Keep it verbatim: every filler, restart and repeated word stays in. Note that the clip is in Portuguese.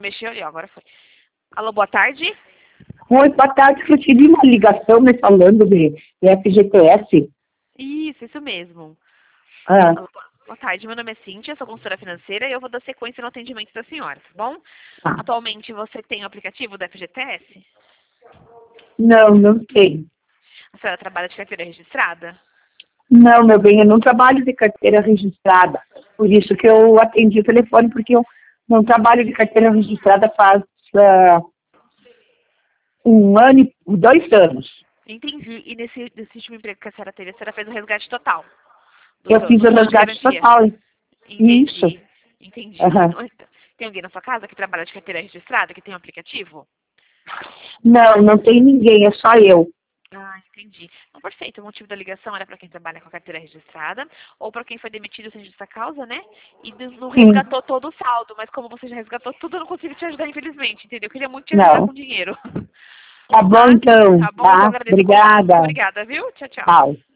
mexeu ali, ó, agora foi. Alô, boa tarde. Oi, boa tarde. Eu recebi uma ligação me falando de, de F G T S. Isso, isso mesmo. Ah, Alô, boa boa tarde, meu nome é Cíntia, sou consultora financeira e eu vou dar sequência no atendimento da senhora, tá bom? tá. Atualmente você tem o aplicativo da F G T S? Não, não tem. A senhora trabalha de carteira registrada? Não, meu bem, eu não trabalho de carteira registrada. Por isso que eu atendi o telefone, porque eu não trabalho de carteira registrada faz ah, um ano e dois anos. Entendi. E nesse, nesse último emprego que a senhora teve, a senhora fez o resgate total do Eu seu fiz do o fundo de resgate garantia? total. Isso. Entendi. Entendi. Aham. Tem alguém na sua casa que trabalha de carteira registrada, que tem um aplicativo? Não, não tem ninguém, é só eu. Ah, entendi. Então, perfeito. O motivo da ligação era para quem trabalha com a carteira registrada ou para quem foi demitido sem justa causa, né? E não não Sim. resgatou todo o saldo, mas como você já resgatou tudo, eu não consigo te ajudar, infelizmente, entendeu? Eu queria muito te ajudar Não. com dinheiro. Tá bom, Tá? então. Tá bom? Então, eu Tá? agradeço o contato. Muito Obrigada. obrigada, viu? Tchau, tchau. Tchau.